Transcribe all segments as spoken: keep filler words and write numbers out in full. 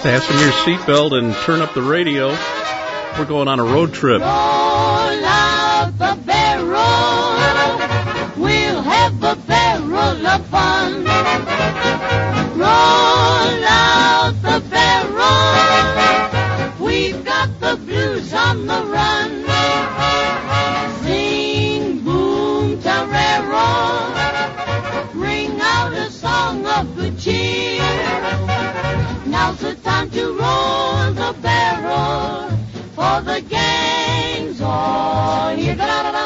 Fasten your seatbelt and turn up the radio. We're going on a road trip. Roll out the barrel. We'll have a barrel of fun. Roll out the barrel. We've got the blues on the run. Sing boom tarero. Ring out a song of good cheer. Now's the time to roll the barrel, for the gang's all here.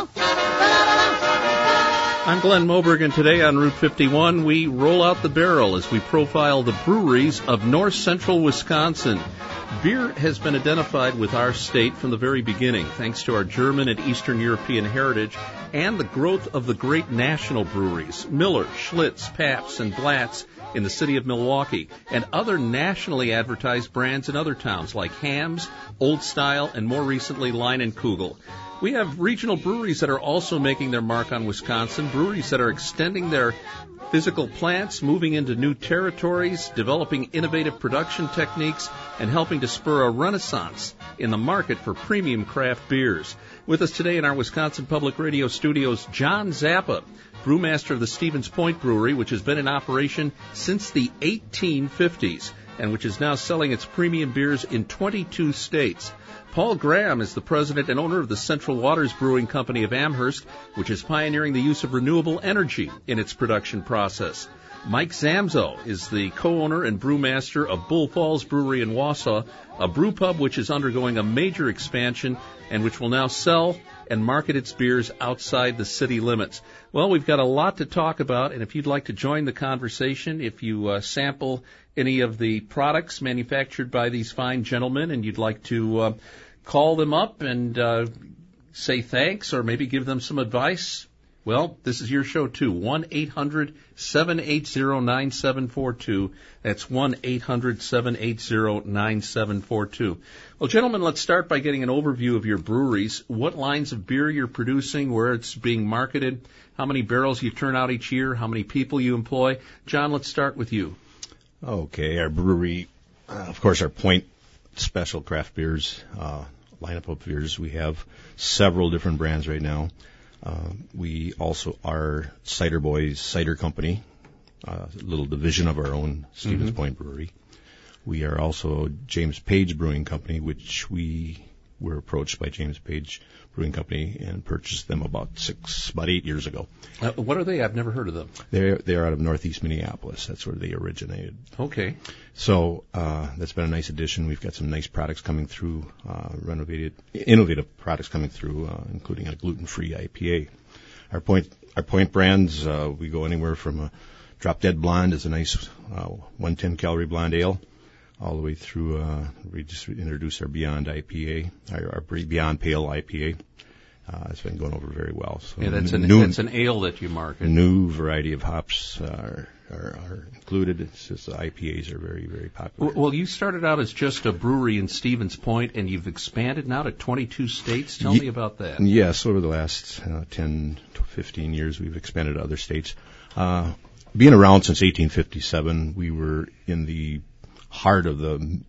I'm Glenn Moberg, and today on Route fifty-one, we roll out the barrel as we profile the breweries of north central Wisconsin. Beer has been identified with our state from the very beginning, thanks to our German and Eastern European heritage and the growth of the great national breweries, Miller, Schlitz, Pabst, and Blatz in the city of Milwaukee, and other nationally advertised brands in other towns like Hamm's, Old Style, and more recently Line and Kugel. We have regional breweries that are also making their mark on Wisconsin, breweries that are extending their physical plants, moving into new territories, developing innovative production techniques, and helping to spur a renaissance in the market for premium craft beers. With us today in our Wisconsin Public Radio studios, John Zappa, brewmaster of the Stevens Point Brewery, which has been in operation since the eighteen fifties and which is now selling its premium beers in twenty-two states. Paul Graham is the president and owner of the Central Waters Brewing Company of Amherst, which is pioneering the use of renewable energy in its production process. Mike Zamzo is the co-owner and brewmaster of Bull Falls Brewery in Wausau, a brew pub which is undergoing a major expansion and which will now sell and market its beers outside the city limits. Well, we've got a lot to talk about, and if you'd like to join the conversation, if you uh, sample any of the products manufactured by these fine gentlemen and you'd like to uh, call them up and uh, say thanks or maybe give them some advice, well, this is your show, too. one eight hundred seven eight zero nine seven four two. That's one eight hundred seven eight zero nine seven four two. Well, gentlemen, let's start by getting an overview of your breweries, what lines of beer you're producing, where it's being marketed, how many barrels you turn out each year, how many people you employ. John, let's start with you. Okay, our brewery, uh, of course, our Point Special craft beers, uh, lineup of beers. We have several different brands right now. Uh, we also are Cider Boys Cider Company, uh, a little division of our own Stevens mm-hmm. Point Brewery. We are also James Page Brewing Company, which we were approached by James Page Brewing Company and purchased them about six, about eight years ago. Uh, what are they? I've never heard of them. They're they're out of Northeast Minneapolis. That's where they originated. Okay. So uh, that's been a nice addition. We've got some nice products coming through, uh, renovated, innovative products coming through, uh, including a gluten-free I P A. Our Point our Point brands, uh, we go anywhere from a Drop Dead Blonde is a nice uh, one hundred ten calorie blonde ale, all the way through, uh, we just introduced our Beyond I P A, our, our Beyond Pale I P A. Uh, it's been going over very well. So yeah, that's an, new, that's an ale that you market. A new variety of hops are, are, are included. It's just the I P As are very, very popular. Well, you started out as just a brewery in Stevens Point, and you've expanded now to twenty-two states. Tell Ye- me about that. Yes, over the last uh, ten to fifteen years, we've expanded to other states. Uh, being around since eighteen fifty-seven, we were in the heart of the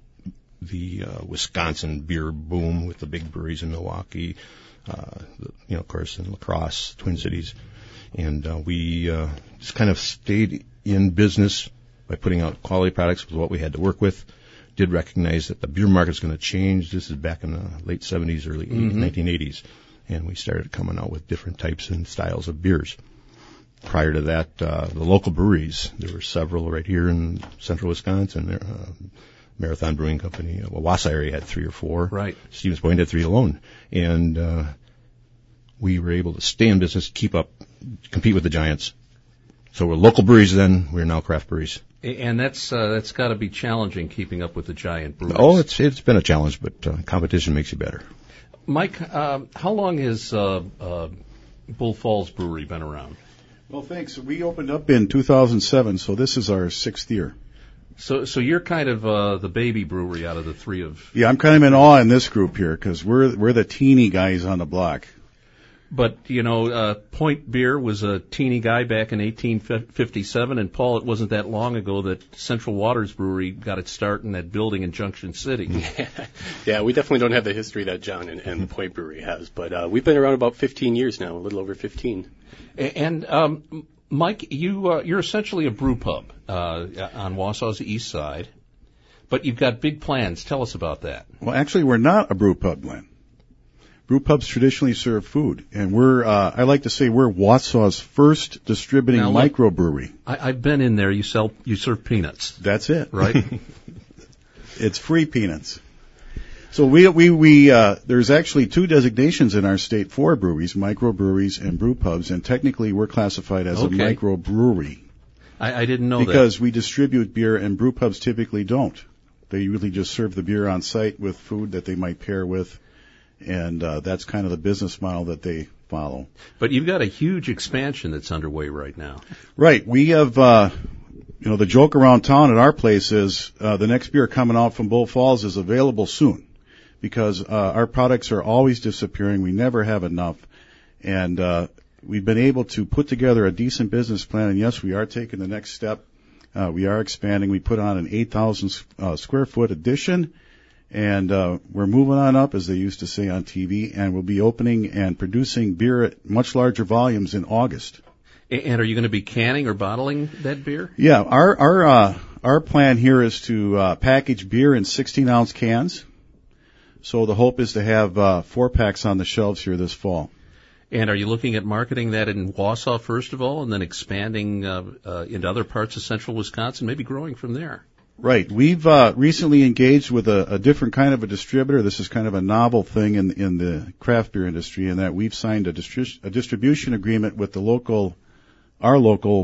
the uh, Wisconsin beer boom with the big breweries in Milwaukee, uh, the, you know, of course, in La Crosse, Twin Cities. And uh, we uh, just kind of stayed in business by putting out quality products with what we had to work with. Did recognize that the beer market's going to change. This is back in the late seventies, early mm-hmm. nineteen eighties. And we started coming out with different types and styles of beers. Prior to that, uh, the local breweries, there were several right here in central Wisconsin. Uh, Marathon Brewing Company, uh, Wausau area had three or four. Right. Stevens Point had three alone. And uh, we were able to stay in business, keep up, compete with the giants. So we're local breweries then, we're now craft breweries. And that's uh, that's got to be challenging, keeping up with the giant breweries. Oh, it's it's been a challenge, but uh, competition makes you better. Mike, uh, how long has uh, uh, Bull Falls Brewery been around? Well, thanks. We opened up in two thousand seven, so this is our sixth year. So, so you're kind of uh, the baby brewery out of the three of. Yeah, I'm kind of in awe in this group here because we're we're the teeny guys on the block. But, you know, uh, Point Beer was a teeny guy back in eighteen fifty-seven, and Paul, it wasn't that long ago that Central Waters Brewery got its start in that building in Junction City. Yeah, we definitely don't have the history that John and, and the Point Brewery has, but uh, we've been around about fifteen years now, a little over fifteen. And, um, Mike, you, uh, you're essentially a brew pub uh, on Wausau's east side, but you've got big plans. Tell us about that. Well, actually, we're not a brew pub, Glenn. Brew pubs traditionally serve food, and we're, uh, I like to say we're Wausau's first distributing now, microbrewery. I, I've been in there. You sell, you serve peanuts. That's it. Right? It's free peanuts. So we, we, we, uh, there's actually two designations in our state for breweries, microbreweries and brew pubs, and technically we're classified as Okay. a microbrewery. I, I didn't know because that. Because we distribute beer and brew pubs typically don't. They usually just serve the beer on site with food that they might pair with. And uh, that's kind of the business model that they follow. But you've got a huge expansion that's underway right now. Right. We have, uh, you know, the joke around town at our place is uh, the next beer coming out from Bull Falls is available soon because uh, our products are always disappearing. We never have enough. And uh, we've been able to put together a decent business plan. And, yes, we are taking the next step. Uh, we are expanding. We put on an eight thousand uh, square foot addition. And uh, we're moving on up, as they used to say on T V, and we'll be opening and producing beer at much larger volumes in August. And are you going to be canning or bottling that beer? Yeah, our our uh, our plan here is to uh, package beer in sixteen ounce cans. So the hope is to have uh, four packs on the shelves here this fall. And are you looking at marketing that in Wausau first of all, and then expanding uh, uh, into other parts of central Wisconsin, maybe growing from there? Right. We've uh, recently engaged with a, a different kind of a distributor. This is kind of a novel thing in in the craft beer industry, in that we've signed a, distri- a distribution agreement with the local, our local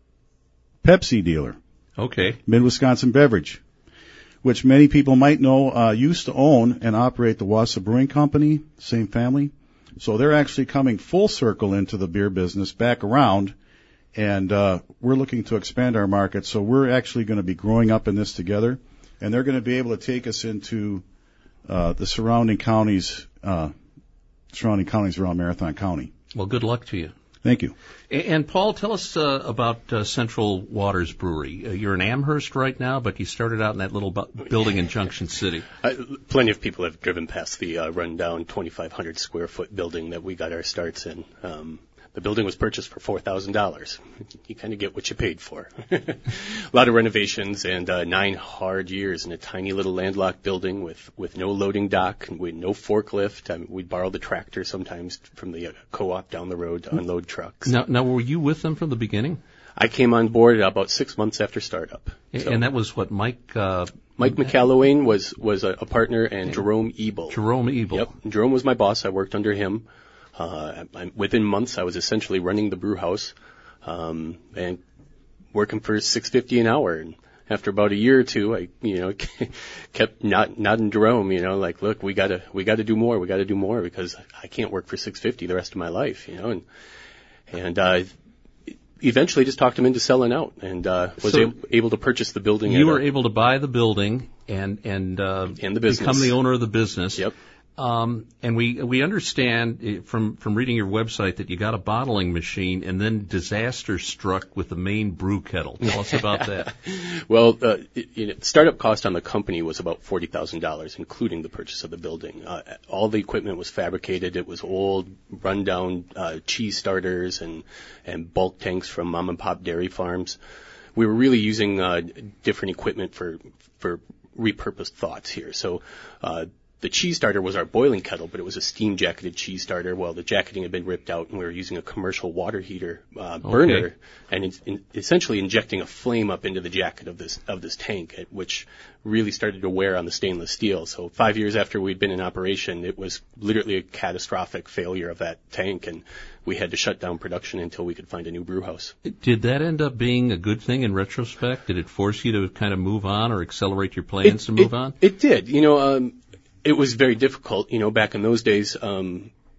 Pepsi dealer. Okay. Mid-Wisconsin Beverage, which many people might know uh, used to own and operate the Wausau Brewing Company, same family. So they're actually coming full circle into the beer business, back around. And uh, we're looking to expand our market, so we're actually going to be growing up in this together, and they're going to be able to take us into uh, the surrounding counties, uh, surrounding counties around Marathon County. Well, good luck to you. Thank you. And, and Paul, tell us uh, about uh, Central Waters Brewery. Uh, you're in Amherst right now, but you started out in that little bu- building in Junction City. Uh, plenty of people have driven past the uh, rundown twenty-five hundred square foot building that we got our starts in. Um, The building was purchased for four thousand dollars. You kind of get what you paid for. A lot of renovations and uh, nine hard years in a tiny little landlocked building with, with no loading dock and with no forklift. I mean, we'd borrow the tractor sometimes from the uh, co-op down the road to unload trucks. Now, now, were you with them from the beginning? I came on board about six months after startup. So And that was what, Mike... Uh, Mike McCallowane was, was a, a partner, and Jerome Ebel. Jerome Ebel. Yep. Jerome was my boss. I worked under him. Uh, I, within months, I was essentially running the brew house, um, and working for six fifty an hour. And after about a year or two, I, you know, kept not, nodding Jerome, you know, like, look, we gotta, we gotta do more. We gotta do more because I can't work for six fifty the rest of my life, you know, and, and, uh, eventually just talked him into selling out and, uh, was So able, able to purchase the building. You at were a, able to buy the building and, and, uh, and the business. become the owner of the business. Yep. Um, and we we understand from from reading your website that you got a bottling machine, and then disaster struck with the main brew kettle. Tell us about that. Well, uh, it, you know, startup cost on the company was about forty thousand dollars, including the purchase of the building. Uh, all the equipment was fabricated. It was old, rundown uh, cheese starters and and bulk tanks from mom and pop dairy farms. We were really using uh, different equipment for for repurposed thoughts here. So. Uh, The cheese starter was our boiling kettle, but it was a steam jacketed cheese starter. Well, the jacketing had been ripped out, and we were using a commercial water heater uh, burner, okay. and in, in, essentially injecting a flame up into the jacket of this of this tank, which really started to wear on the stainless steel. So five years after we'd been in operation, it was literally a catastrophic failure of that tank, and we had to shut down production until we could find a new brew house. Did that end up being a good thing in retrospect? Did it force you to kind of move on or accelerate your plans it, to move it, on? It did. You know, um, it was very difficult, you know, back in those days. Um,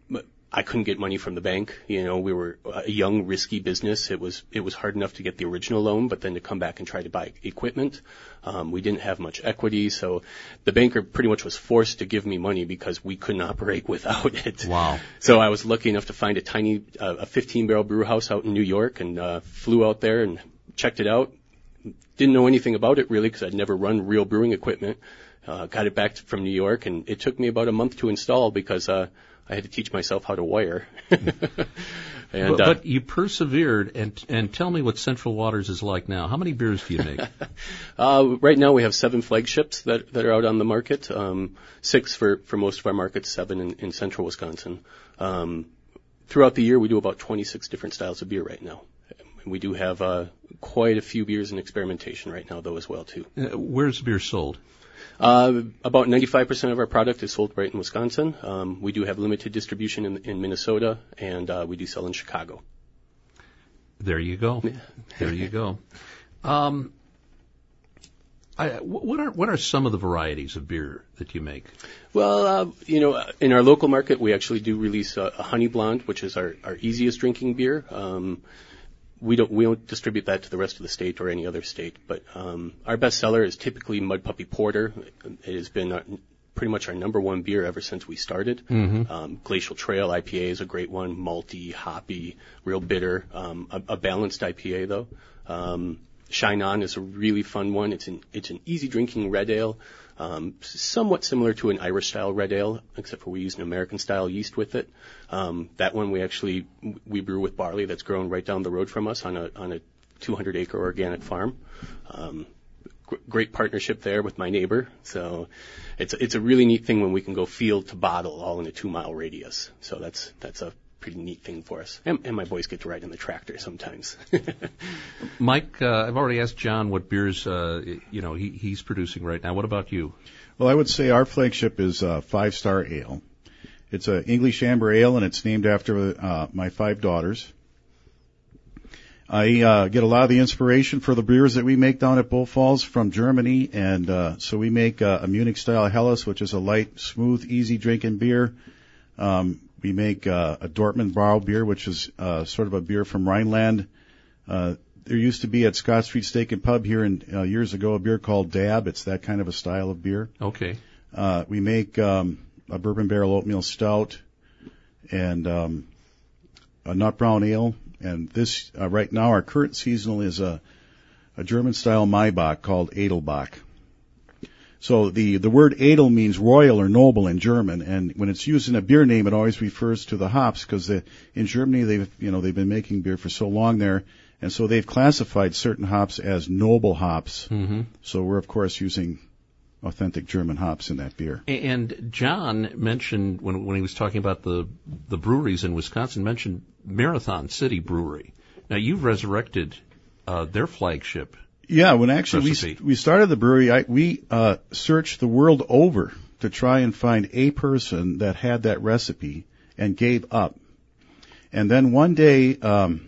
I couldn't get money from the bank. You know, we were a young, risky business. It was it was hard enough to get the original loan, but then to come back and try to buy equipment, um, we didn't have much equity. So the banker pretty much was forced to give me money because we couldn't operate without it. Wow. So I was lucky enough to find a tiny, uh, a fifteen barrel brew house out in New York, and uh, flew out there and checked it out. Didn't know anything about it really because I'd never run real brewing equipment. Uh, got it back from New York, and it took me about a month to install because uh, I had to teach myself how to wire. and, but, uh, but you persevered, and and tell me what Central Waters is like now. How many beers do you make? uh, right now we have seven flagships that that are out on the market. Um, six for for most of our markets, seven in, in Central Wisconsin. Um, throughout the year, we do about twenty-six different styles of beer right now. We do have uh, quite a few beers in experimentation right now, though, as well too. Uh, where's the beer sold? Uh, about ninety-five percent of our product is sold right in Wisconsin. Um, we do have limited distribution in, in Minnesota, and uh, we do sell in Chicago. There you go. Yeah. There you go. Um, I, what are what are some of the varieties of beer that you make? Well, uh, you know, in our local market, we actually do release a, a honey blonde, which is our, our easiest drinking beer. Um, We don't we don't distribute that to the rest of the state or any other state, but um, our best seller is typically Mud Puppy Porter. It has been our, pretty much our number one beer ever since we started. Mm-hmm. Um, Glacial Trail I P A is a great one, malty, hoppy, real bitter. Um, a, a balanced I P A though. Um, Shine On is a really fun one. It's an it's an easy drinking red ale. Um, somewhat similar to an Irish-style red ale, except for we use an American-style yeast with it. Um, that one we actually we brew with barley that's grown right down the road from us on a on a two hundred acre organic farm. Um, gr- great partnership there with my neighbor. So it's it's a really neat thing when we can go field to bottle all in a two mile radius. So that's that's a pretty neat thing for us. And, and my boys get to ride in the tractor sometimes. Mike, uh, I've already asked John what beers, uh, you know, he, he's producing right now. What about you? Well, I would say our flagship is uh, Five Star Ale. It's an English amber ale, and it's named after uh, my five daughters. I uh, get a lot of the inspiration for the beers that we make down at Bull Falls from Germany, and uh, so we make uh, a Munich-style Helles, which is a light, smooth, easy-drinking beer. Um, we make uh, a Dortmund Brau beer, which is uh, sort of a beer from Rhineland. Uh, there used to be at Scott Street Steak and Pub here in, uh, years ago a beer called Dab. It's that kind of a style of beer. Okay. Uh, we make um, a bourbon barrel oatmeal stout and um, a nut brown ale. And this, uh, right now, our current seasonal is a, a German-style Maibach called Edelbach. So the, the word edel means royal or noble in German, and when it's used in a beer name, it always refers to the hops, because in Germany, they've, you know, they've been making beer for so long there, and so they've classified certain hops as noble hops. Mm-hmm. So we're, of course, using authentic German hops in that beer. And John mentioned, when when he was talking about the the breweries in Wisconsin, mentioned Marathon City Brewery. Now, you've resurrected uh, their flagship. Yeah, when actually recipe. we we started the brewery, I, we uh, searched the world over to try and find a person that had that recipe and gave up. And then one day, um,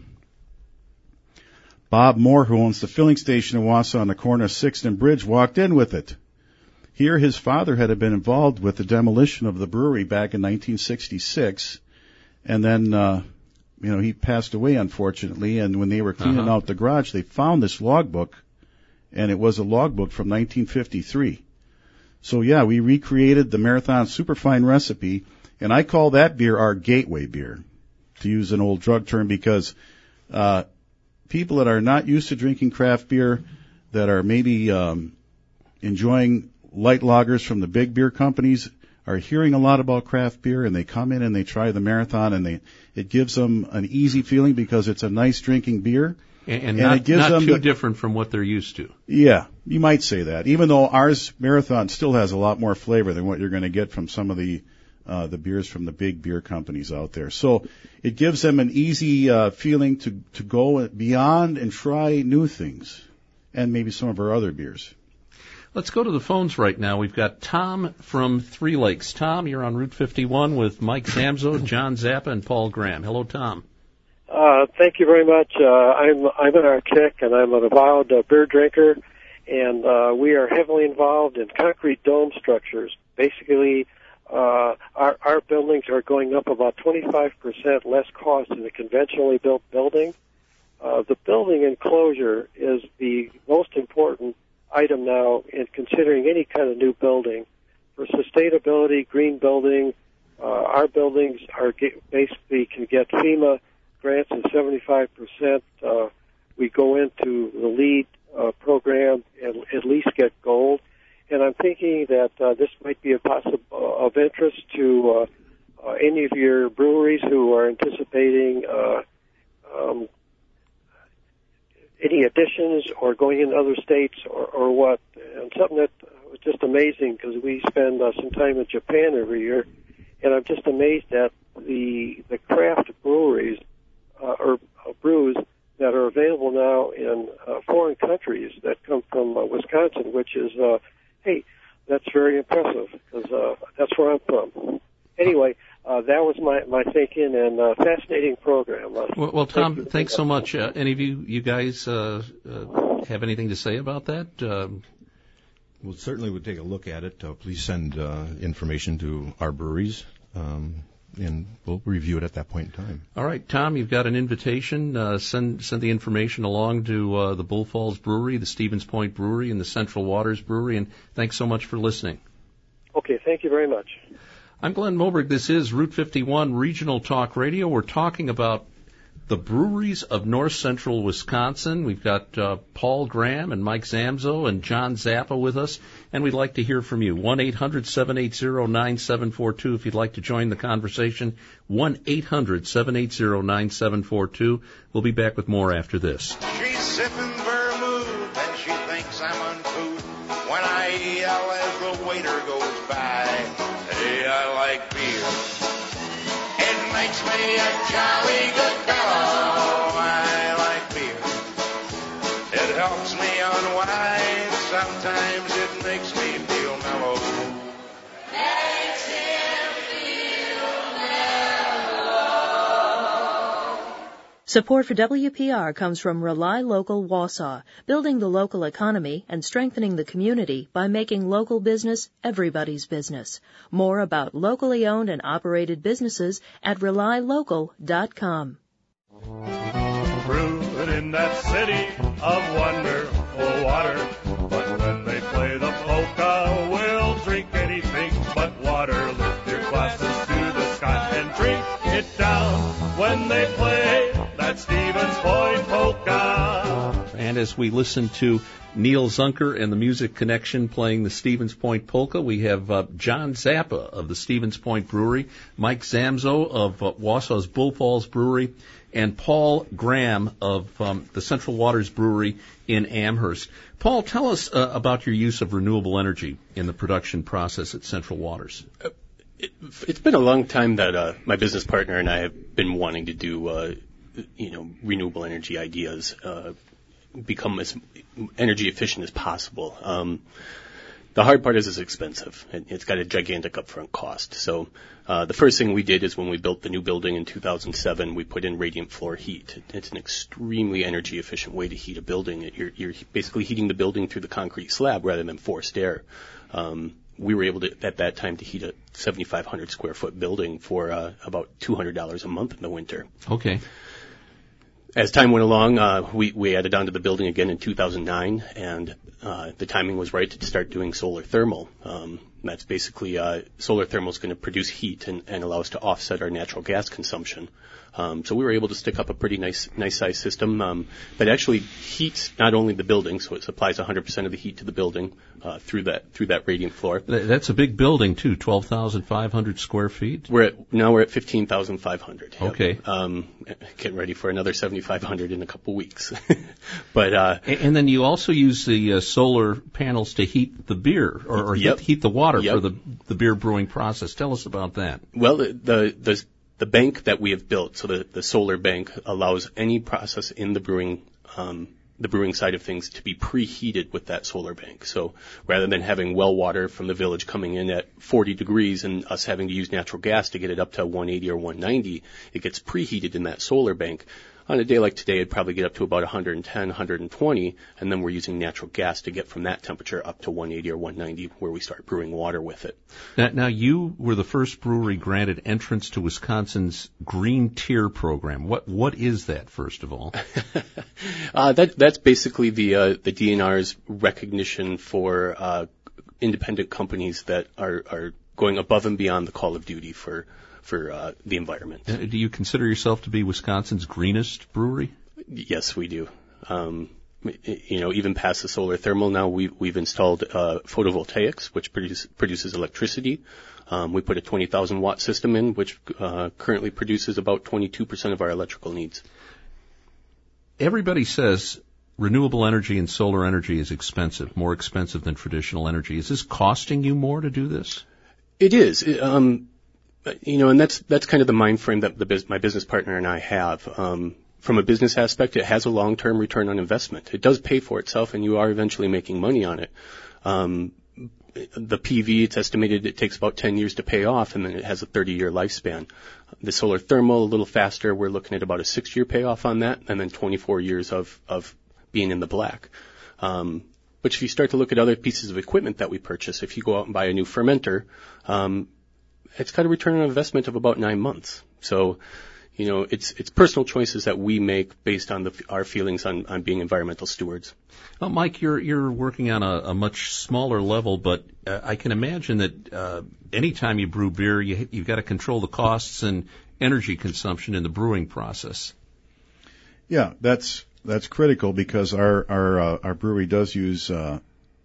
Bob Moore, who owns the filling station in Wausau on the corner of sixth and Bridge, walked in with it. Here, his father had been involved with the demolition of the brewery back in nineteen sixty-six, and then, uh, you know, he passed away, unfortunately, and when they were cleaning uh-huh. out the garage, they found this logbook, and it was a logbook from nineteen fifty-three. So, yeah, we recreated the Marathon Superfine recipe, and I call that beer our gateway beer, to use an old drug term, because uh people that are not used to drinking craft beer, that are maybe um enjoying light lagers from the big beer companies, are hearing a lot about craft beer, and they come in and they try the Marathon, and they it gives them an easy feeling because it's a nice drinking beer. And, and, and not, it gives not them too the, different from what they're used to. Yeah, you might say that. Even though ours Marathon still has a lot more flavor than what you're going to get from some of the uh, the beers from the big beer companies out there. So it gives them an easy uh, feeling to to go beyond and try new things, and maybe some of our other beers. Let's go to the phones right now. We've got Tom from Three Lakes. Tom, you're on Route fifty-one with Mike Zamzo, John Zappa, and Paul Graham. Hello, Tom. Uh, thank you very much. Uh, I'm I'm an Arctic, and I'm an avowed uh, beer drinker, and uh, we are heavily involved in concrete dome structures. Basically, uh, our, our buildings are going up about twenty-five percent less cost than a conventionally built building. Uh, the building enclosure is the most important item now in considering any kind of new building. For sustainability, green building, uh, our buildings are get, basically can get FEMA grants of seventy-five percent. Uh, we go into the LEED uh, program and at least get gold. And I'm thinking that uh, this might be a possible uh, of interest to uh, uh, any of your breweries who are anticipating uh, um, any additions or going into other states or, or what. And something that was just amazing because we spend uh, some time in Japan every year, and I'm just amazed at the the craft breweries uh, or uh, brews that are available now in uh, foreign countries that come from uh, Wisconsin, which is, uh, hey, that's very impressive because uh, that's where I'm from. Anyway, uh, that was my, my thinking and uh, fascinating program. Uh, well, well, Tom, thank thanks so much. Uh, any of you, you guys, uh, uh, have anything to say about that? Um, Well, certainly we'll take a look at it. Uh, please send uh, information to our breweries, um, and we'll review it at that point in time. all right, Tom, you've got an invitation. Uh, send send the information along to uh, the Bull Falls Brewery, the Stevens Point Brewery, and the Central Waters Brewery. And thanks so much for listening. Okay, thank you very much. I'm Glenn Moberg. This is Route fifty-one Regional Talk Radio. We're talking about the breweries of north central Wisconsin. We've got uh, Paul Graham and Mike Zamzo and John Zappa with us, and we'd like to hear from you. one eight hundred seven eight zero nine seven four two if you'd like to join the conversation. one eight hundred seven eight zero nine seven four two. We'll be back with more after this. She's sipping vermouth and she thinks I'm uncouth when I yell as the waiter goes by, hey, I like beer. It makes me a jolly good fellow. I like beer. It helps me unwind. Sometimes it makes me feel mellow. Makes him feel mellow. Support for W P R comes from Rely Local Wausau, building the local economy and strengthening the community by making local business everybody's business. More about locally owned and operated businesses at rely local dot com. Brewed in that city of wonderful water, but when they play the polka, we'll drink anything but water. Lift your glasses to the sky and drink it down when they play that Stevens Point polka. And as we listen to Neil Zunker and the Music Connection playing the Stevens Point Polka, we have uh, John Zappa of the Stevens Point Brewery, Mike Zamzo of uh, Wausau's Bull Falls Brewery, and Paul Graham of um, the Central Waters Brewery in Amherst. Paul, tell us uh, about your use of renewable energy in the production process at Central Waters. Uh, it, it's been a long time that uh, my business partner and I have been wanting to do, uh, you know, renewable energy ideas, uh, become as energy efficient as possible. Um, the hard part is it's expensive. It's got a gigantic upfront cost. So uh, the first thing we did is when we built the new building in two thousand seven, we put in radiant floor heat. It's an extremely energy efficient way to heat a building. You're, you're basically heating the building through the concrete slab rather than forced air. Um, we were able to, at that time, to heat a seventy-five hundred square foot building for uh, about two hundred dollars a month in the winter. Okay. As time went along, uh, we, we added on to the building again in two thousand nine, and uh, the timing was right to start doing solar thermal. Um, that's basically uh, solar thermal is going to produce heat and, and allow us to offset our natural gas consumption. Um, so we were able to stick up a pretty nice, nice size system um, that actually heats not only the building, so it supplies one hundred percent of the heat to the building uh, through that through that radiant floor. That's a big building too, twelve thousand five hundred square feet. We're at now we're at fifteen thousand five hundred. Yep. Okay. Um, getting ready for another seventy-five hundred in a couple weeks. but uh, and, and then you also use the uh, solar panels to heat the beer or, or yep. heat, heat the water yep. for the the beer brewing process. Tell us about that. Well, the the, the The bank that we have built, so the, the solar bank, allows any process in the brewing, um, the brewing side of things to be preheated with that solar bank. So rather than having well water from the village coming in at forty degrees and us having to use natural gas to get it up to one eighty or one ninety, it gets preheated in that solar bank. On a day like today, it'd probably get up to about one hundred ten, one hundred twenty, and then we're using natural gas to get from that temperature up to one eighty or one ninety, where we start brewing water with it. Now, now you were the first brewery granted entrance to Wisconsin's Green Tier program. What what is that, first of all? uh, that that's basically the uh, the D N R's recognition for uh, independent companies that are are going above and beyond the call of duty for. for uh, the environment. Uh, do you consider yourself to be Wisconsin's greenest brewery? Yes, we do. Um, you know, even past the solar thermal now, we, we've installed uh, photovoltaics, which produce, produces electricity. Um, we put a twenty thousand watt system in, which uh, currently produces about twenty-two percent of our electrical needs. Everybody says renewable energy and solar energy is expensive, more expensive than traditional energy. Is this costing you more to do this? It is. It, um, You know, and that's that's kind of the mind frame that the biz, my business partner and I have. Um, from a business aspect, it has a long-term return on investment. It does pay for itself, and you are eventually making money on it. Um, the P V, it's estimated it takes about ten years to pay off, and then it has a thirty-year lifespan. The solar thermal, a little faster. We're looking at about a six-year payoff on that, and then twenty-four years of of being in the black. Um, but if you start to look at other pieces of equipment that we purchase, if you go out and buy a new fermenter, um, it's got a return on investment of about nine months. So, you know, it's it's personal choices that we make based on the, our feelings on, on being environmental stewards. Well, Mike, you're you're working on a, a much smaller level, but uh, I can imagine that uh, anytime you brew beer, you, you've got to control the costs and energy consumption in the brewing process. Yeah, that's that's critical because our our uh, our brewery does use uh,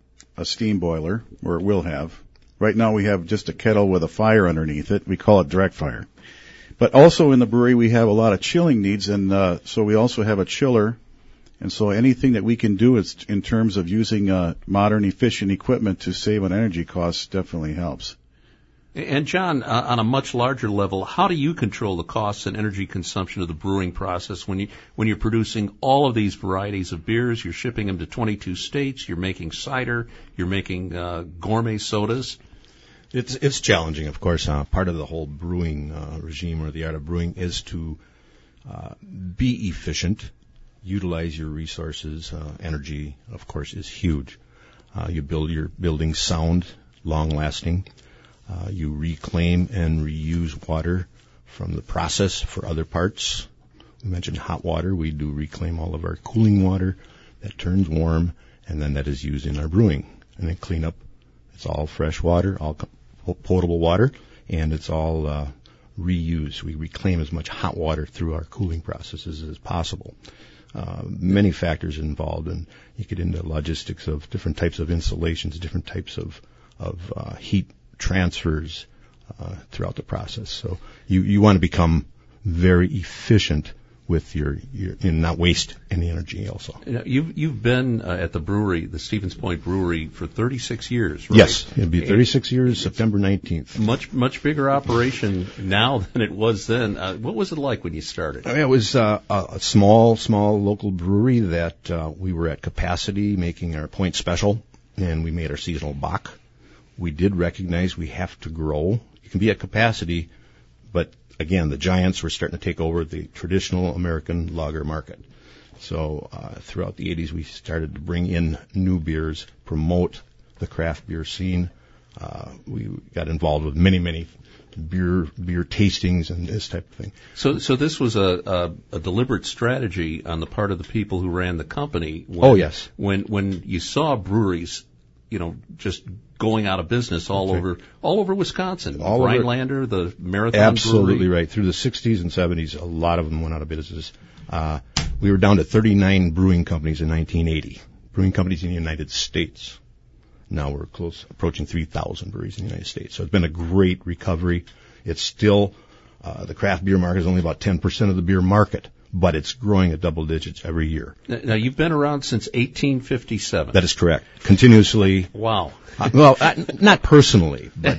a steam boiler, or it will have. Right now we have just a kettle with a fire underneath it. We call it direct fire. But also in the brewery we have a lot of chilling needs, and uh, so we also have a chiller. And so anything that we can do is in terms of using uh, modern, efficient equipment to save on energy costs definitely helps. And John, uh, on a much larger level, how do you control the costs and energy consumption of the brewing process when you when you're producing all of these varieties of beers? You're shipping them to twenty-two states. You're making cider. You're making uh, gourmet sodas. It's it's challenging, of course. Uh, part of the whole brewing uh, regime, or the art of brewing, is to uh, be efficient, utilize your resources. Uh, energy, of course, is huge. Uh, you build your buildings sound, long-lasting. Uh, you reclaim and reuse water from the process for other parts. We mentioned hot water. We do reclaim all of our cooling water that turns warm, and then that is used in our brewing. And then clean up. It's all fresh water, all potable water, and it's all uh, reused. We reclaim as much hot water through our cooling processes as possible. Uh, many factors involved, and you get into logistics of different types of installations, different types of, of uh, heat transfers uh, throughout the process. So you, you want to become very efficient with your, your and not waste any energy also. You know, you've, you've been uh, at the brewery, the Stevens Point Brewery, for thirty-six years, right? Yes, it'll be thirty-six years, September nineteenth. Much, much bigger operation now than it was then. Uh, what was it like when you started? I mean, it was uh, a small, small local brewery that uh, we were at capacity making our point special, and we made our seasonal bock. We did recognize we have to grow. You can be at capacity, but again, the giants were starting to take over the traditional American lager market. So uh, throughout the eighties, we started to bring in new beers, promote the craft beer scene. Uh, we got involved with many, many beer beer tastings and this type of thing. So, so this was a, a, a deliberate strategy on the part of the people who ran the company. When, oh yes. When when you saw breweries, you know, just going out of business all That's over right. all over Wisconsin. All the over. Rhinelander, the Marathon Absolutely Brewery. right. Through the sixties and seventies, a lot of them went out of business. Uh, we were down to thirty-nine brewing companies in nineteen eighty. Brewing companies in the United States. Now we're close, approaching three thousand breweries in the United States. So it's been a great recovery. It's still, uh, the craft beer market is only about ten percent of the beer market, but it's growing at double digits every year. Now, you've been around since eighteen fifty-seven. That is correct. Continuously. Wow. Uh, well, uh, not personally, but,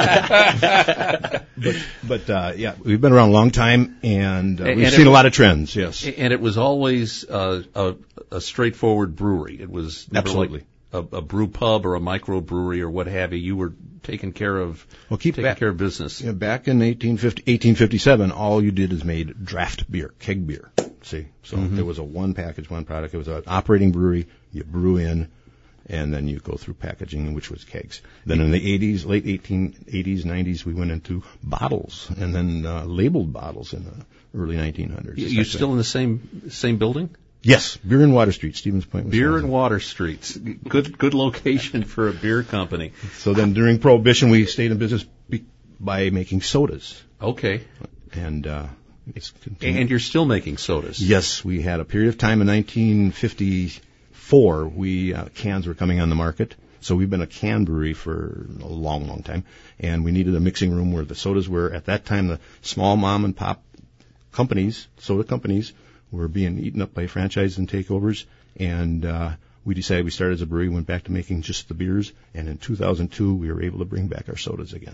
but, but uh, yeah, we've been around a long time, and uh, we've and seen it, a lot of trends, yes. And it was always uh, a, a straightforward brewery. It was never Absolutely. like a, a brew pub or a microbrewery or what have you. You were taking care of, well, keep taking back, care of business. Yeah, back in eighteen fifty, eighteen fifty-seven, all you did is made draft beer, keg beer. See, so Mhm. there was a one package, one product. It was an operating brewery. You brew in, and then you go through packaging, which was kegs. Then in the eighties, late eighteen eighties, nineties, we went into bottles, and then uh, labeled bottles in the early nineteen hundreds. You- You're still in the same same building? Yes, Beer and Water Street, Stevens Point, Wisconsin. Beer and Water Streets. Good good location for a beer company. So then during Prohibition, we stayed in business be- by making sodas. Okay. And uh, it's continued. And you're still making sodas. Yes, we had a period of time in nineteen fifty-four. We uh, cans were coming on the market, so we've been a can brewery for a long, long time. And we needed a mixing room where the sodas were. At that time, the small mom and pop companies, soda companies, were being eaten up by franchise and takeovers. And uh, we decided we started as a brewery, went back to making just the beers. And in two thousand two, we were able to bring back our sodas again.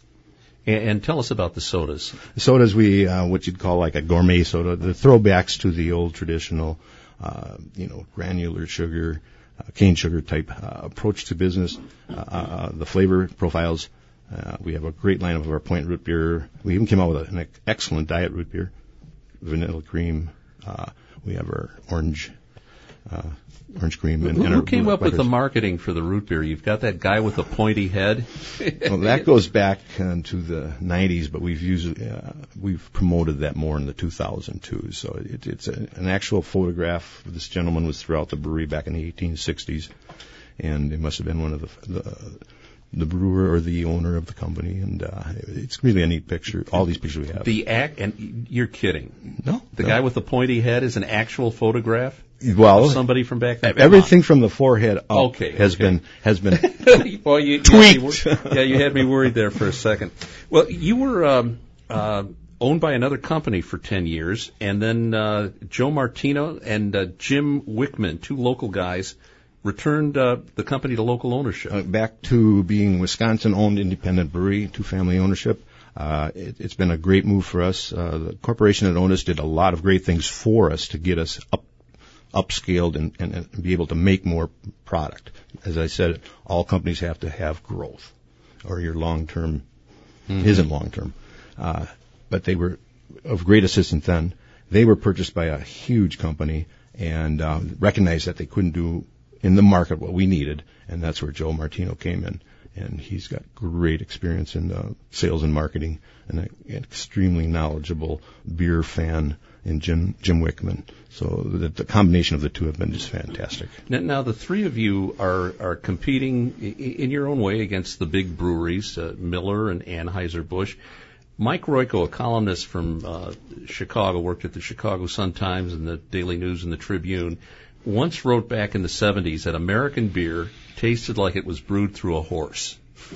And, and tell us about the sodas. The sodas, we, uh, what you'd call like a gourmet soda, the throwbacks to the old traditional, uh, you know, granular sugar, uh, cane sugar type uh, approach to business. Uh, uh, the flavor profiles, uh, we have a great line of our Point Root beer. We even came out with an ex- excellent diet root beer, vanilla cream. Uh, we have our orange, uh, orange cream. And, Who, and who our came blue up with the peppers. marketing for the root beer? You've got that guy with the pointy head. Well, that goes back into the nineties, but we've used, uh, we've promoted that more in the two thousand two. So it, it's a, an actual photograph. This gentleman was throughout the brewery back in the eighteen sixties, and it must have been one of the, the, the brewer or the owner of the company, and uh, it's really a neat picture. All these pictures we have. The act, and you're kidding. No, The no. guy with the pointy head is an actual photograph Well, of somebody from back then. everything from the forehead up Okay, has okay. been has been Well, you, you had me tweaked. wor- yeah, you had me worried there for a second. Well, you were um, uh, owned by another company for ten years, and then uh, Joe Martino and uh, Jim Wickman, two local guys, returned uh, the company to local ownership. Uh, back to being Wisconsin-owned independent brewery, two-family ownership. Uh, it, it's been a great move for us. Uh, the corporation that owned us did a lot of great things for us to get us up, upscaled and, and, and be able to make more product. As I said, all companies have to have growth, or your long-term Mhm. isn't long-term. Uh, but they were of great assistance then. They were purchased by a huge company and uh, recognized that they couldn't do in the market what we needed, and that's where Joe Martino came in. And he's got great experience in uh, sales and marketing, and a, an extremely knowledgeable beer fan in Jim Jim Wickman. So the, the combination of the two have been just fantastic. Now, now the three of you are, are competing i- in your own way against the big breweries, uh, Miller and Anheuser-Busch. Mike Royko, a columnist from uh, Chicago, worked at the Chicago Sun-Times and the Daily News and the Tribune, once wrote back in the seventies that American beer tasted like it was brewed through a horse.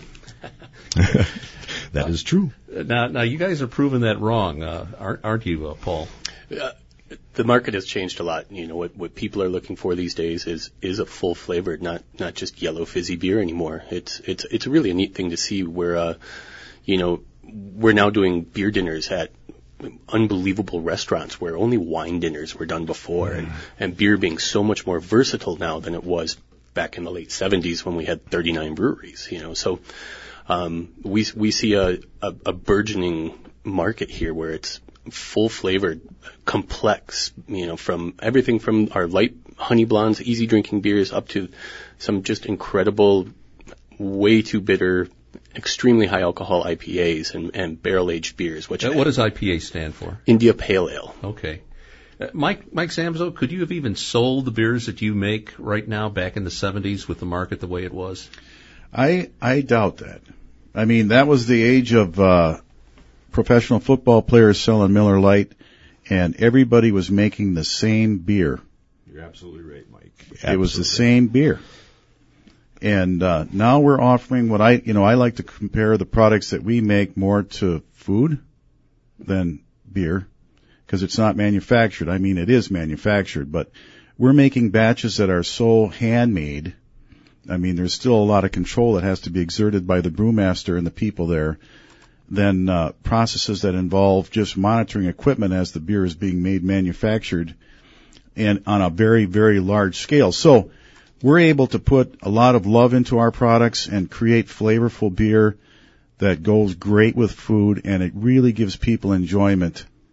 That is true. Now, now you guys are proving that wrong, uh, aren't, aren't you, uh, Paul? Uh, the market has changed a lot. You know, what, what people are looking for these days is, is a full flavored, not, not just yellow fizzy beer anymore. It's, it's, it's really a neat thing to see where, uh, you know, we're now doing beer dinners at unbelievable restaurants where only wine dinners were done before, and, and beer being so much more versatile now than it was back in the late seventies when we had thirty-nine breweries, you know. So, um, we, we see a, a, a burgeoning market here where it's full flavored, complex, you know, from everything from our light honey blondes, easy drinking beers up to some just incredible, way too bitter, extremely high alcohol I P As and, and barrel aged beers. Which Uh, what does I P A stand for? India Pale Ale. Okay. Uh, Mike Mike Zamzo, could you have even sold the beers that you make right now back in the seventies with the market the way it was? I I doubt that. I mean, that was the age of uh, professional football players selling Miller Lite, and everybody was making the same beer. You're absolutely right, Mike. It was the same beer. And uh, now we're offering what I, you know, I like to compare the products that we make more to food than beer, because it's not manufactured. I mean, it is manufactured, but we're making batches that are so handmade. I mean, there's still a lot of control that has to be exerted by the brewmaster and the people there than uh, processes that involve just monitoring equipment as the beer is being made manufactured and on a very, very large scale. So we're able to put a lot of love into our products and create flavorful beer that goes great with food, and it really gives people enjoyment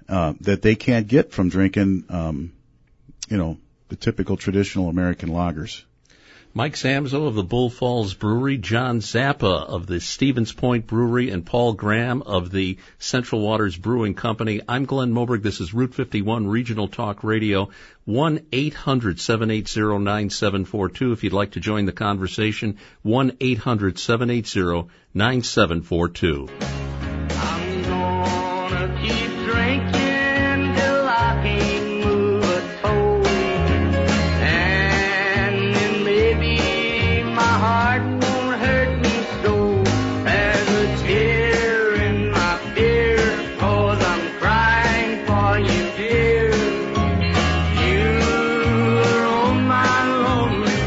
uh, that they can't get from drinking, um, you know, the typical traditional American lagers. Mike Zamzo of the Bull Falls Brewery, John Zappa of the Stevens Point Brewery, and Paul Graham of the Central Waters Brewing Company. I'm Glenn Moberg. This is Route fifty-one Regional Talk Radio, one eight hundred seven eight zero nine seven four two. If you'd like to join the conversation, one eight hundred seven eight zero nine seven four two. I'm gonna keep drinking till I can't move a toe. And then maybe my heart won't hurt me so. There's a tear in my beer, 'cause I'm crying for you, dear. You are on my lonely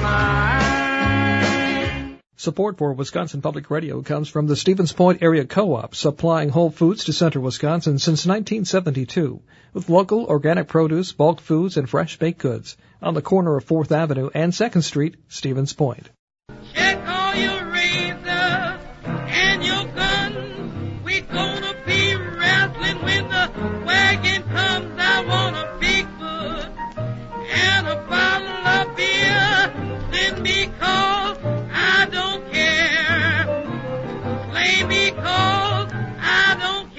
mind. Support for Wisconsin Public Radio comes from the Stevens Point Area Co-op, supplying whole foods to central Wisconsin since nineteen seventy-two, with local organic produce, bulk foods, and fresh baked goods on the corner of fourth Avenue and second Street, Stevens Point. Check all your razors and your guns. We're gonna be wrestling when the wagon comes. I want a big foot and a bottle of beer. Then because I don't care. Play because I don't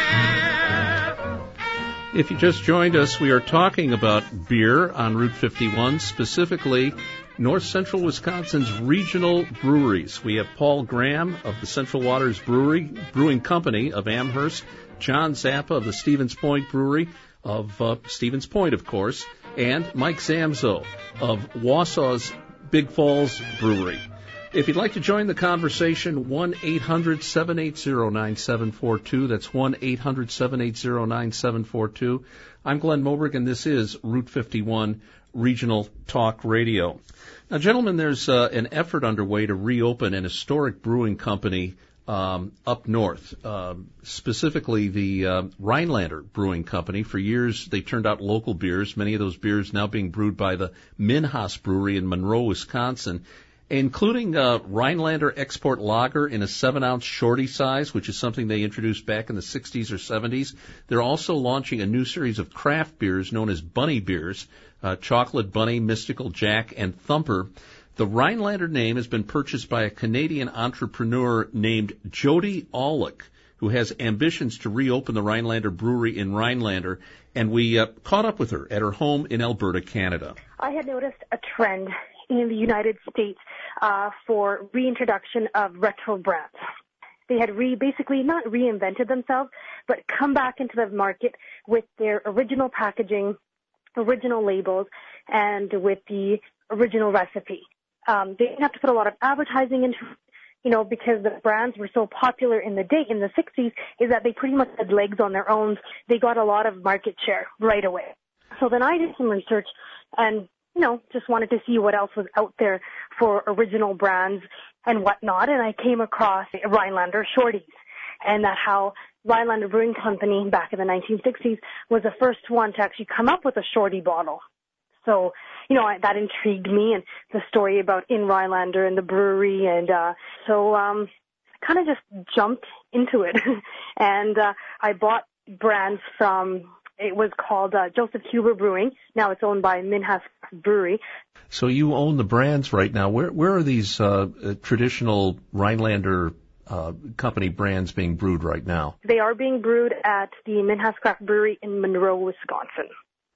care. If you just joined us, we are talking about beer on Route fifty-one, specifically North Central Wisconsin's regional breweries. We have Paul Graham of the Central Waters Brewery Brewing Company of Amherst, John Zappa of the Stevens Point Brewery of uh, Stevens Point, of course, and Mike Zamzo of Wausau's Big Falls Brewery. If you'd like to join the conversation, one eight hundred seven eight zero nine seven four two. That's one eight hundred seven eight zero nine seven four two. I'm Glenn Moberg, and this is Route fifty-one Regional Talk Radio. Now, gentlemen, there's uh, an effort underway to reopen an historic brewing company um, up north, uh, specifically the uh, Rhinelander Brewing Company. For years, they turned out local beers, many of those beers now being brewed by the Minhas Brewery in Monroe, Wisconsin, including uh, Rhinelander Export Lager in a seven-ounce shorty size, which is something they introduced back in the sixties or seventies. They're also launching a new series of craft beers known as Bunny Beers, uh, Chocolate Bunny, Mystical Jack, and Thumper. The Rhinelander name has been purchased by a Canadian entrepreneur named Jody Aulick, who has ambitions to reopen the Rhinelander Brewery in Rhinelander, and we uh, caught up with her at her home in Alberta, Canada. I had noticed a trend in the United States uh, for reintroduction of retro brands. They had re basically not reinvented themselves, but come back into the market with their original packaging, original labels, and with the original recipe. Um, they didn't have to put a lot of advertising into, you know, because the brands were so popular in the day, in the sixties, is that they pretty much had legs on their own. They got a lot of market share right away. So then I did some research and, you know, just wanted to see what else was out there for original brands and whatnot. And I came across Rhinelander Shorties, and that how Rhinelander Brewing Company back in the nineteen sixties was the first one to actually come up with a shorty bottle. So, you know, I, that intrigued me, and the story about in Rhinelander and the brewery. And uh, so um, I kind of just jumped into it. and uh, I bought brands from, it was called uh, Joseph Huber Brewing. Now it's owned by Minhas Brewery. So you own the brands right now. Where where are these uh, traditional Rhinelander uh, company brands being brewed right now? They are being brewed at the Minhas Craft Brewery in Monroe, Wisconsin.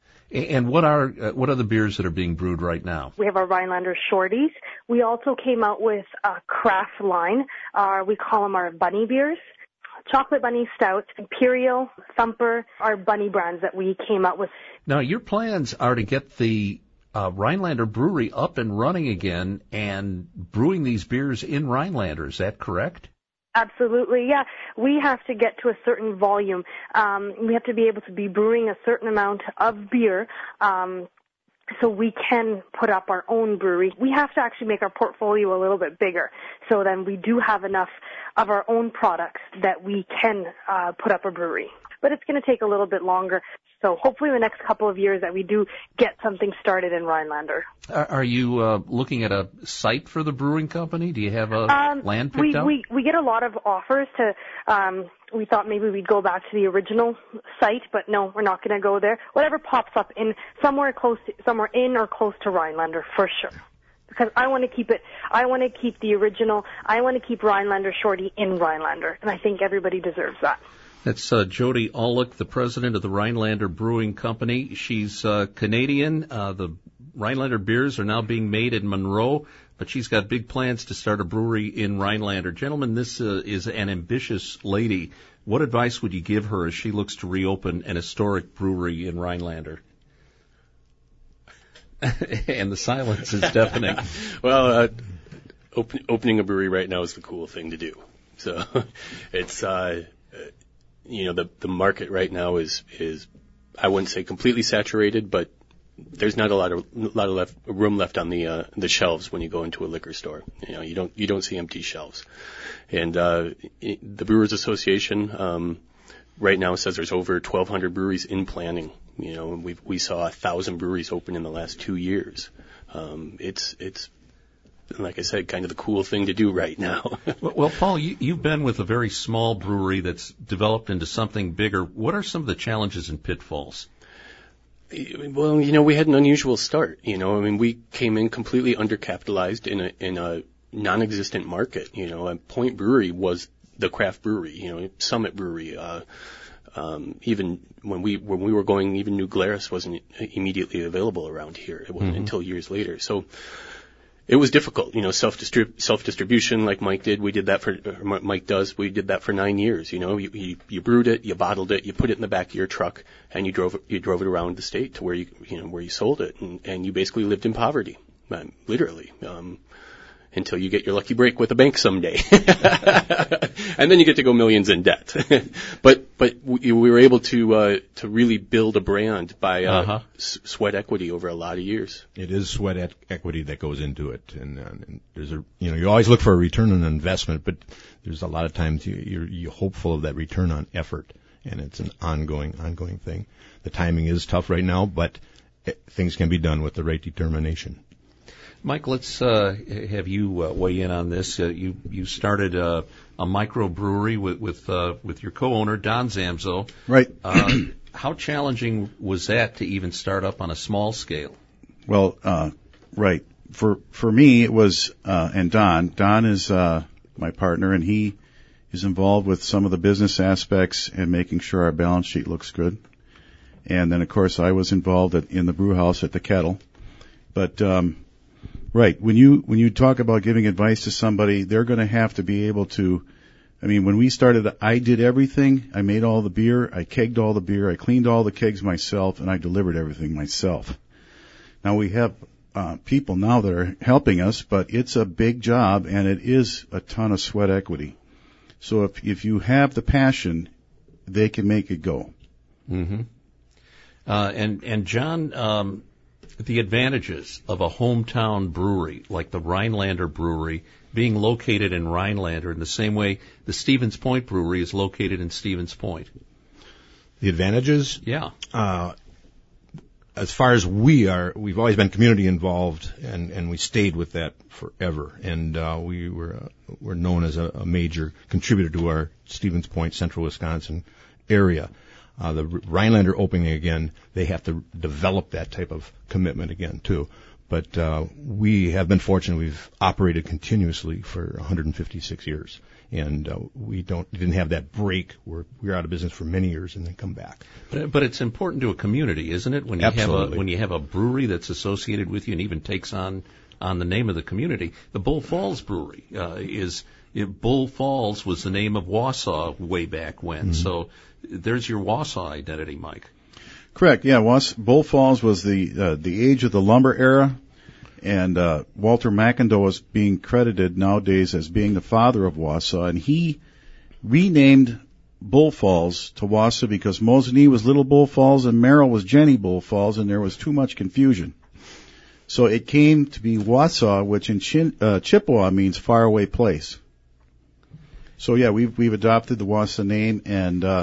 And what are uh, what are the beers that are being brewed right now? We have our Rhinelander Shorties. We also came out with a craft line. Uh, we call them our Bunny Beers. Chocolate Bunny Stout, Imperial, Thumper, are Bunny brands that we came out with. Now, your plans are to get the uh, Rhinelander Brewery up and running again and brewing these beers in Rhinelander. Is that correct? Absolutely, yeah. We have to get to a certain volume. Um, we have to be able to be brewing a certain amount of beer um, so we can put up our own brewery. We have to actually make our portfolio a little bit bigger so then we do have enough of our own products that we can uh, put up a brewery. but it's going to take a little bit longer. So hopefully in the next couple of years that we do get something started in Rhinelander. Are, are you uh, looking at a site for the brewing company? Do you have a Um, land picked we, out? we we get a lot of offers to. Um, we thought maybe we'd go back to the original site, but no, we're not going to go there. Whatever pops up in somewhere close, to, somewhere in or close to Rhinelander, for sure. Because I want to keep it. I want to keep the original. I want to keep Rhinelander Shorty in Rhinelander, and I think everybody deserves that. That's uh, Jody Aulick, the president of the Rhinelander Brewing Company. She's uh, Canadian. Uh, the Rhinelander beers are now being made in Monroe, but she's got big plans to start a brewery in Rhinelander. Gentlemen, this uh, is an ambitious lady. What advice would you give her as she looks to reopen an historic brewery in Rhinelander? And the silence is deafening. Well, uh, open, opening a brewery right now is the cool thing to do. So it's, uh, you know, the the market right now is is I wouldn't say completely saturated, but there's not a lot of a lot of left, room left on the uh, the shelves when you go into a liquor store. You know, you don't you don't see empty shelves. And uh, it, the Brewers Association um, right now says there's over twelve hundred breweries in planning. You know, we we saw a thousand breweries open in the last two years. Um, it's it's like I said, kind of the cool thing to do right now. well, well, Paul, you, you've been with a very small brewery that's developed into something bigger. What are some of the challenges and pitfalls? Well, you know, we had an unusual start. You know, I mean, we came in completely undercapitalized in a in a non-existent market. You know, and Point Brewery was the craft brewery. You know, Summit Brewery. Uh, um, even when we when we were going, even New Glarus wasn't immediately available around here. It wasn't mm-hmm. until years later. So it was difficult. You know, self self distribution, like Mike did. We did that for or Mike does. We did that for nine years. You know, you, you you brewed it, you bottled it, you put it in the back of your truck, and you drove it, you drove it around the state to where you you know where you sold it, and, and you basically lived in poverty, literally. Um, until you get your lucky break with a bank someday. And then you get to go millions in debt. but but we, we were able to uh, to really build a brand by uh, uh-huh. s- sweat equity over a lot of years. It is sweat et- equity that goes into it, and, uh, and there's a you know you always look for a return on investment, but there's a lot of times you, you're, you're hopeful of that return on effort, and it's an ongoing ongoing thing. The timing is tough right now, but it, things can be done with the right determination. Mike, let's uh, have you uh, weigh in on this. Uh, you you started uh, a microbrewery with with uh, with your co-owner Don Zamzo. Right. Uh, how challenging was that to even start up on a small scale? Well, uh, right. For for me, it was uh, and Don. Don is uh, my partner, and he is involved with some of the business aspects and making sure our balance sheet looks good. And then, of course, I was involved at, in the brew house at the Kettle, but. Um, Right. When you when you talk about giving advice to somebody, they're going to have to be able to. I mean, when we started, I did everything. I made all the beer. I kegged all the beer. I cleaned all the kegs myself, and I delivered everything myself. Now we have uh, people now that are helping us, but it's a big job, and it is a ton of sweat equity. So if if you have the passion, they can make it go. Mm-hmm. Uh, and and John. Um The advantages of a hometown brewery like the Rhinelander Brewery being located in Rhinelander in the same way the Stevens Point Brewery is located in Stevens Point. The advantages? Yeah. Uh, as far as we are, we've always been community involved, and, and we stayed with that forever. And uh, we were uh, were known as a, a major contributor to our Stevens Point, Central Wisconsin area. Uh, the Rhinelander opening again, they have to develop that type of commitment again, too. But uh, we have been fortunate. We've operated continuously for one hundred fifty-six years. And uh, we don't didn't have that break where we were out of business for many years and then come back. But, but it's important to a community, isn't it? When you Absolutely. have a when you have a brewery that's associated with you and even takes on on the name of the community. The Bull Falls Brewery uh, is it, Bull Falls was the name of Wausau way back when. Mm-hmm. So there's your Wausau identity, Mike. Correct. Yeah, Was- Bull Falls was the uh, the age of the lumber era. And uh, Walter McIndoe is being credited nowadays as being the father of Wausau, and he renamed Bull Falls to Wausau because Mosinee was Little Bull Falls and Merrill was Jenny Bull Falls, and there was too much confusion. So it came to be Wausau, which in Chin- uh, Chippewa means faraway place. So yeah, we've we've adopted the Wausau name, and uh,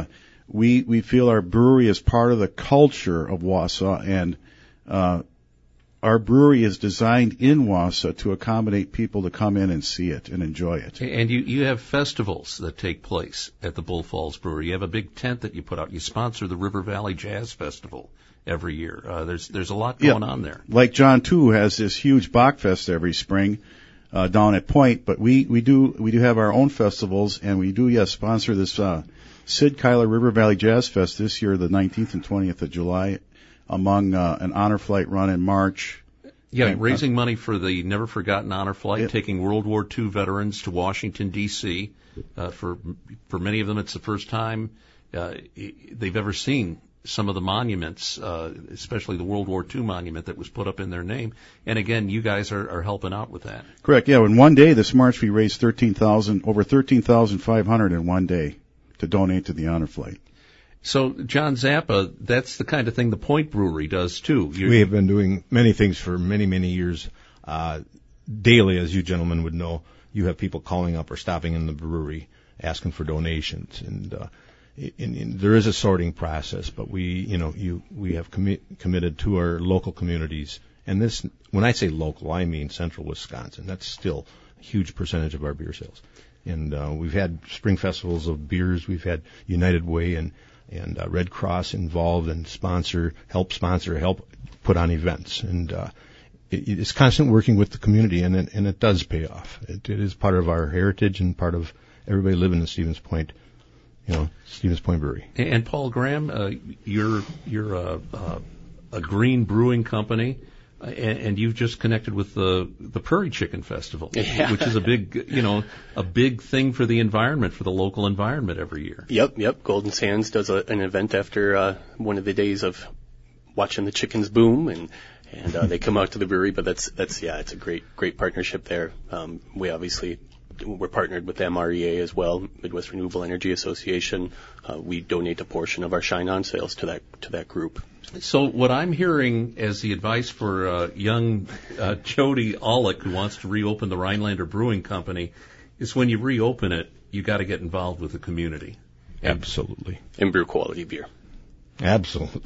we we feel our brewery is part of the culture of Wausau, and uh, our brewery is designed in Wausau to accommodate people to come in and see it and enjoy it. And you, you have festivals that take place at the Bull Falls Brewery. You have a big tent that you put out. You sponsor the River Valley Jazz Festival every year. Uh, there's there's a lot going yeah, on there. Like John too has this huge Bachfest every spring uh, down at Point, but we we do we do have our own festivals, and we do yes sponsor this uh, Sid Kyler River Valley Jazz Fest this year, the nineteenth and twentieth of July. Among uh, an honor flight run in March. Yeah, and, raising uh, money for the Never Forgotten Honor Flight, it, taking World War Two veterans to Washington, D C Uh, for for many of them, it's the first time uh, they've ever seen some of the monuments, uh, especially the World War Two monument that was put up in their name. And again, you guys are, are helping out with that. Correct. Yeah. In one day this March, we raised thirteen thousand, over thirteen thousand five hundred in one day to donate to the honor flight. So, John Zappa, that's the kind of thing the Point Brewery does, too. You're we have been doing many things for many, many years. Uh, daily, as you gentlemen would know, you have people calling up or stopping in the brewery asking for donations. And, uh, in, in, there is a sorting process, but we, you know, you, we have commi- committed to our local communities. And this, when I say local, I mean central Wisconsin. That's still a huge percentage of our beer sales. And, uh, we've had spring festivals of beers. We've had United Way and and uh, Red Cross involved and sponsor, help sponsor, help put on events. And uh, it, it's constant working with the community, and it, and it does pay off. It, it is part of our heritage and part of everybody living in Stevens Point, you know, Stevens Point Brewery. And Paul Graham, uh, you're you're a, a, a green brewing company. Uh, and, and you've just connected with the the Prairie Chicken Festival, yeah. which is a big, you know, a big thing for the environment, for the local environment every year. Yep, yep. Golden Sands does a, an event after uh, one of the days of watching the chickens boom, and and uh, they come out to the brewery. But that's that's yeah, it's a great great partnership there. Um, we obviously we're partnered with M R E A as well, Midwest Renewable Energy Association. Uh, we donate a portion of our Shine On sales to that to that group. So what I'm hearing as the advice for uh, young uh, Jody Aulick, who wants to reopen the Rhinelander Brewing Company, is when you reopen it, you got to get involved with the community. Absolutely. And brew quality beer. Absolutely.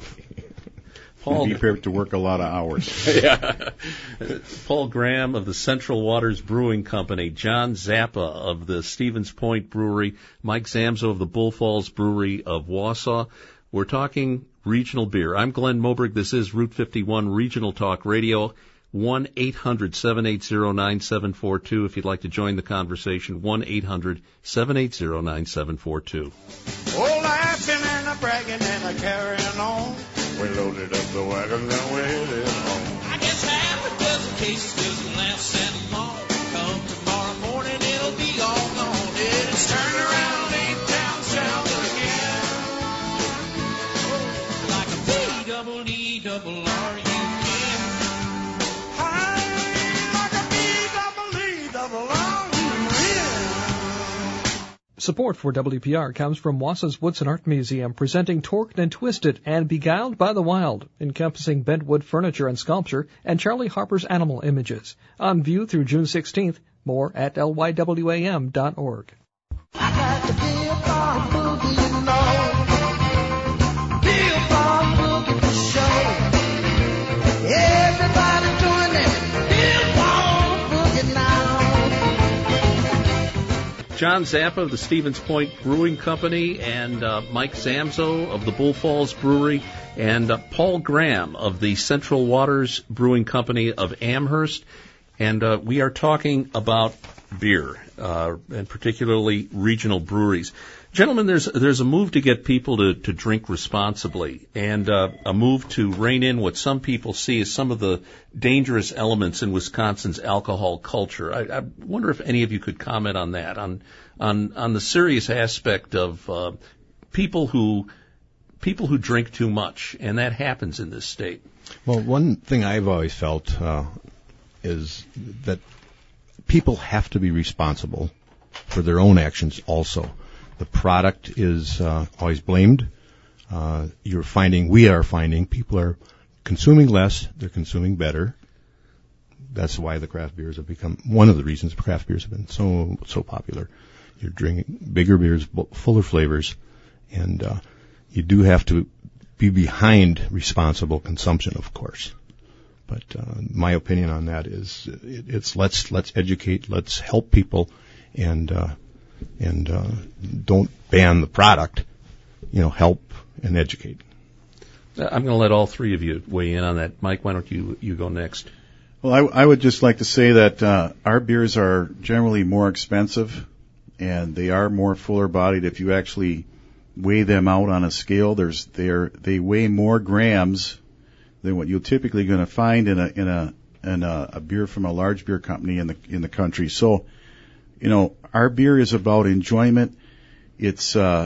Paul, be prepared to work a lot of hours. yeah. Paul Graham of the Central Waters Brewing Company, John Zappa of the Stevens Point Brewery, Mike Zamzo of the Bull Falls Brewery of Wausau. We're talking regional beer. I'm Glenn Moberg. This is Route fifty-one Regional Talk Radio. one eight hundred seven eight zero nine seven four two if you'd like to join the conversation. one eight hundred seven eight zero nine seven four two. Oh, laughing and a bragging and a carrying on. We loaded up the wagon and we headed home. I guess half a dozen cases doesn't last that long. Come tomorrow morning, it'll be all gone. It's turned around, ain't down south again. Like a P double E double R U N. Like a B double E double R U N. Support for W P R comes from Wausau's Woodson Art Museum, presenting Torqued and Twisted and Beguiled by the Wild, encompassing bent wood furniture and sculpture, and Charlie Harper's animal images. On view through June sixteenth. More at L Y W A M dot org. I got the Bill Farm Boogie, you know. Bill Farm Boogie for sure. Everybody doing it. Bill Farm Boogie now. John Zappa of the Stevens Point Brewing Company, and uh, Mike Zamzo of the Bull Falls Brewery, and uh, Paul Graham of the Central Waters Brewing Company of Amherst. And uh, we are talking about beer, uh, and particularly regional breweries. Gentlemen, there's there's a move to get people to, to drink responsibly, and uh, a move to rein in what some people see as some of the dangerous elements in Wisconsin's alcohol culture. I, I wonder if any of you could comment on that, on on on the serious aspect of uh, people who people who drink too much, and that happens in this state. Well, one thing I've always felt uh, is that people have to be responsible for their own actions also. The product is uh, always blamed. Uh, you're finding, we are finding, people are consuming less, they're consuming better. That's why the craft beers have become, one of the reasons craft beers have been so so popular. You're drinking bigger beers, fuller flavors, and uh, you do have to be behind responsible consumption, of course. But uh, my opinion on that is it, it's let's let's educate, let's help people, and uh, and uh, don't ban the product. You know, help and educate. I'm going to let all three of you weigh in on that. Mike, why don't you you go next? Well, I, I would just like to say that uh, our beers are generally more expensive, and they are more fuller bodied. If you actually weigh them out on a scale, there's they're they weigh more grams than what you're typically going to find in a in a in a, a beer from a large beer company in the in the country. So, you know, our beer is about enjoyment. It's uh,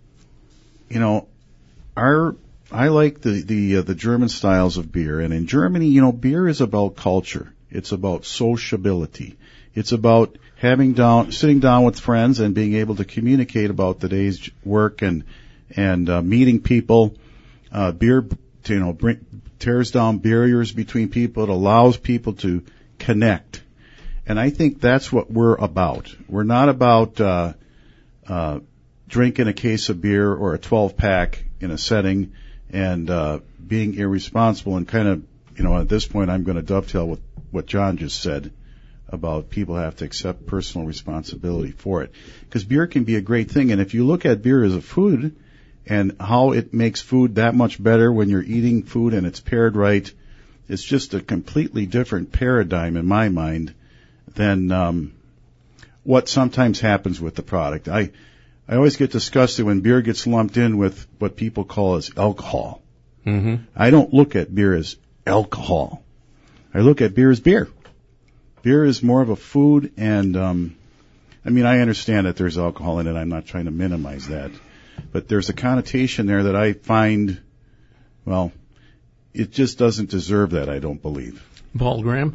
you know, our I like the the uh, the German styles of beer, and in Germany, you know, beer is about culture. It's about sociability. It's about having down, sitting down with friends and being able to communicate about the day's work and and uh, meeting people. Uh, beer, you know, bring, tears down barriers between people. It allows people to connect, and I think that's what we're about. We're not about uh, uh, drinking a case of beer or a twelve pack in a setting and uh, being irresponsible. And kind of, you know, at this point, I'm going to dovetail with what John just said about people have to accept personal responsibility for it. Because beer can be a great thing, and if you look at beer as a food and how it makes food that much better when you're eating food and it's paired right, it's just a completely different paradigm in my mind than um, what sometimes happens with the product. I I always get disgusted when beer gets lumped in with what people call as alcohol. Mm-hmm. I don't look at beer as alcohol. I look at beer as beer. Beer is more of a food, and um, I mean, I understand that there's alcohol in it. I'm not trying to minimize that. But there's a connotation there that I find, well, it just doesn't deserve that, I don't believe. Paul Graham?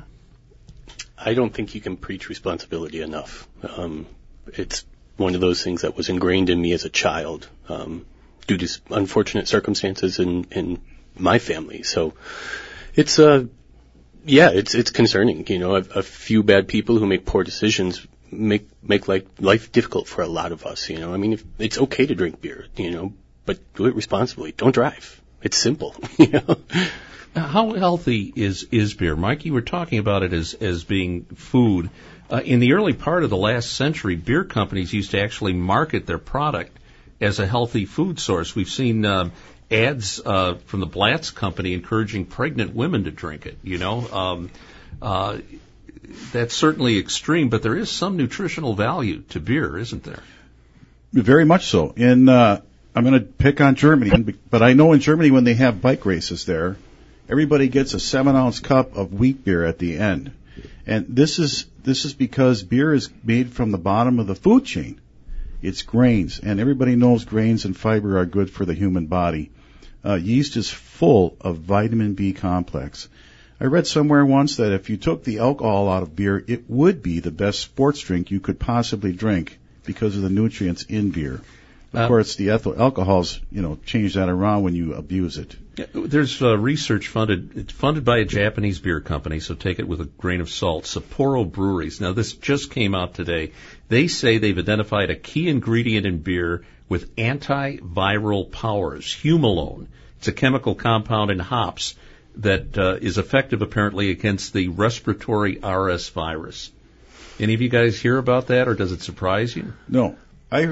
I don't think you can preach responsibility enough. Um, it's one of those things that was ingrained in me as a child um, due to unfortunate circumstances in, in my family. So it's a... Uh, Yeah, it's it's concerning. You know, a, a few bad people who make poor decisions make make like life difficult for a lot of us. You know, I mean, if, it's okay to drink beer, you know, but do it responsibly. Don't drive. It's simple. You know. How healthy is is beer, Mike? You were talking about it as as being food. Uh, in the early part of the last century, beer companies used to actually market their product as a healthy food source. We've seen. Uh, ads uh, from the Blatz company encouraging pregnant women to drink it, you know. Um, uh, that's certainly extreme, but there is some nutritional value to beer, isn't there? Very much so. In uh, I'm going to pick on Germany, but I know in Germany when they have bike races there, everybody gets a seven-ounce cup of wheat beer at the end. And this is this is because beer is made from the bottom of the food chain. It's grains, and everybody knows grains and fiber are good for the human body. Uh, yeast is full of vitamin B complex. I read somewhere once that if you took the alcohol out of beer, it would be the best sports drink you could possibly drink because of the nutrients in beer. Of uh, course, the ethyl alcohols, you know, change that around when you abuse it. There's uh, research funded it's funded by a Japanese beer company, so take it with a grain of salt. Sapporo Breweries. Now, this just came out today. They say they've identified a key ingredient in beer with antiviral powers, Humalone. It's a chemical compound in hops that uh, is effective, apparently, against the respiratory R S virus. Any of you guys hear about that, or does it surprise you? No. I...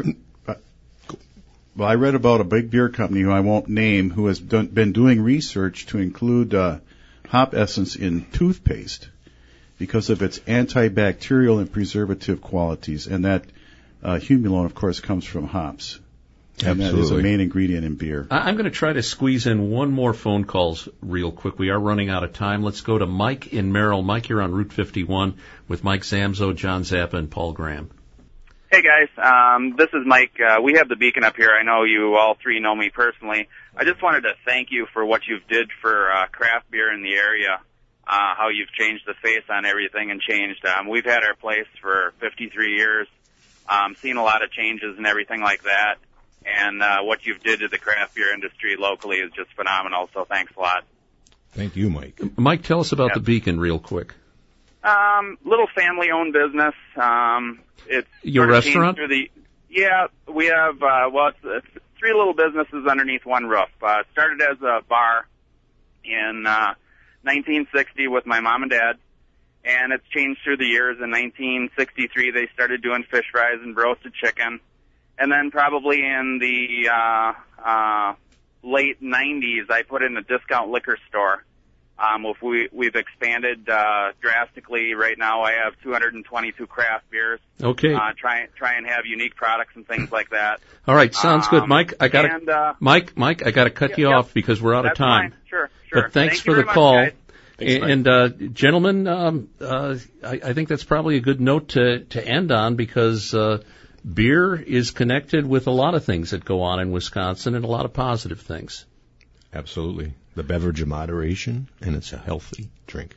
Well, I read about a big beer company who I won't name who has done, been doing research to include uh, hop essence in toothpaste because of its antibacterial and preservative qualities. And that uh, Humalone, of course, comes from hops. And Absolutely. that is a main ingredient in beer. I'm going to try to squeeze in one more phone calls real quick. We are running out of time. Let's go to Mike in Merrill. Mike, you're on Route fifty-one with Mike Zamzo, John Zappa, and Paul Graham. Hey guys, um, this is Mike. Uh, we have the Beacon up here. I know you all three know me personally. I just wanted to thank you for what you've did for uh, craft beer in the area, uh, how you've changed the face on everything and changed. Um, we've had our place for fifty-three years, um, seen a lot of changes and everything like that. And uh, what you've did to the craft beer industry locally is just phenomenal, so thanks a lot. Thank you, Mike. Mike, tell us about yep. the Beacon real quick. Um, little family-owned business. Um, it's your sort of restaurant? Through the, yeah, we have. Uh, well, it's, it's three little businesses underneath one roof. Uh, it started as a bar in uh, nineteen sixty with my mom and dad, and it's changed through the years. In nineteen sixty-three, they started doing fish fries and roasted chicken. And then probably in the uh, uh, late nineties, I put in a discount liquor store. Um, if we, we've expanded uh, drastically. Right now, I have two hundred twenty-two craft beers. Okay. Uh, try try and have unique products and things like that. All right, sounds um, good, Mike. I got to uh, Mike. Mike, I got to cut yep, you yep. off because we're out That's of time. Fine. Sure, sure. But thanks Thank for you the very call. much, guys. Thanks, and uh, gentlemen, um, uh, I, I think that's probably a good note to to end on because uh, beer is connected with a lot of things that go on in Wisconsin and a lot of positive things. Absolutely. The beverage of moderation, and it's a healthy drink.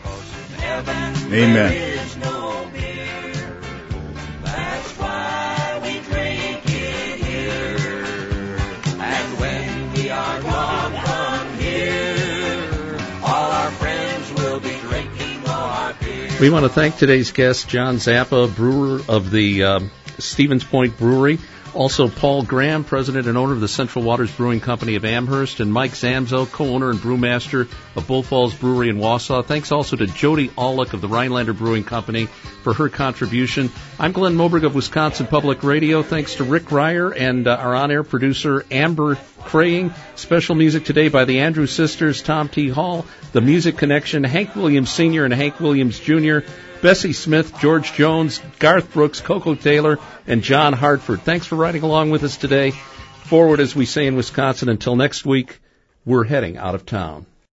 Amen. We want to thank today's guest, John Zappa, brewer of the um, Stevens Point Brewery. Also, Paul Graham, president and owner of the Central Waters Brewing Company of Amherst, and Mike Zamzo, co-owner and brewmaster of Bull Falls Brewery in Wausau. Thanks also to Jody Aulick of the Rhinelander Brewing Company for her contribution. I'm Glenn Moberg of Wisconsin Public Radio. Thanks to Rick Ryer and uh, our on-air producer, Amber Craying. Special music today by the Andrews Sisters, Tom T. Hall, The Music Connection, Hank Williams Senior and Hank Williams Junior, Bessie Smith, George Jones, Garth Brooks, Coco Taylor, and John Hartford. Thanks for riding along with us today. Forward, as we say in Wisconsin. Until next week, we're heading out of town.